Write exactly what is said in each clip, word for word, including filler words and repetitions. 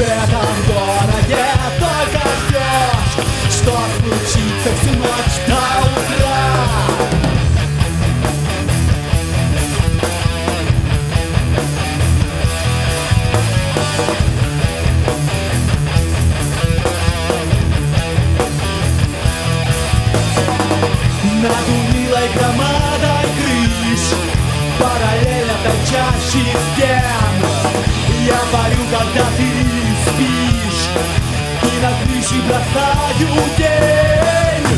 этом городе только ждешь, что случится всю ночь до утра. Над унылой громадой крыш, параллельно торчащих стен, я парю, когда ты спишь, и на крыше бросаю тень.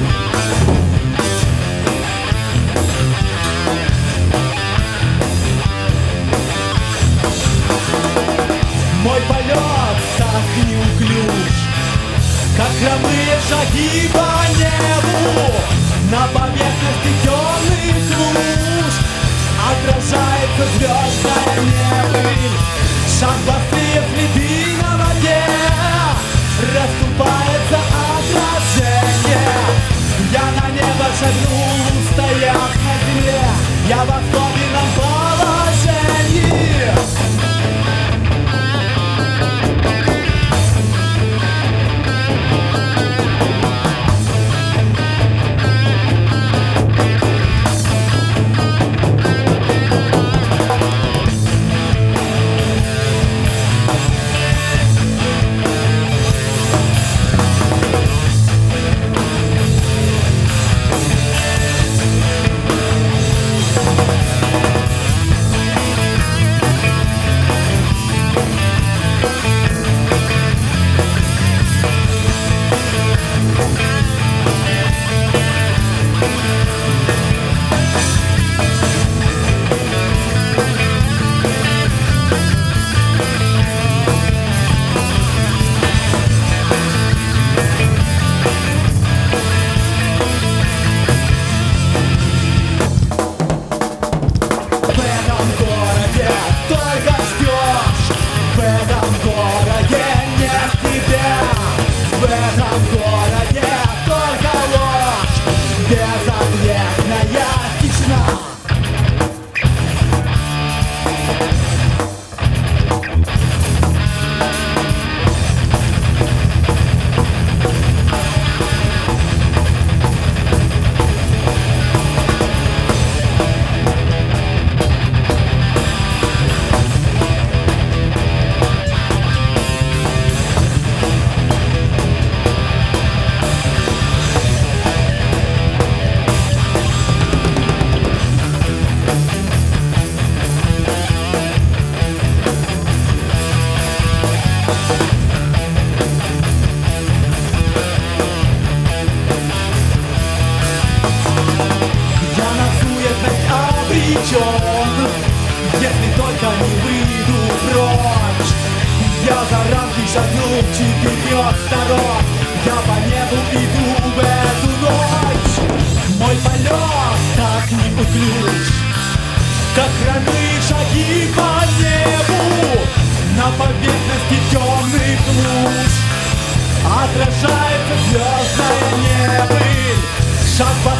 Мой полет так неуклюж, как хромые шаги по небу. На поверхности темных луж отражается звездная небыль. Шаг быстрее, следы на воде, расступается отражение. Я на небо шагнул, устояв на земле, я в особенном положении. Если только не выйду прочь, я за рамки шагнул четырех сторон. Я по небу иду в эту ночь. Мой полет так неуклюж, как хромые шаги по небу. На поверхности темных луж отражается звездная небыль. Шаг по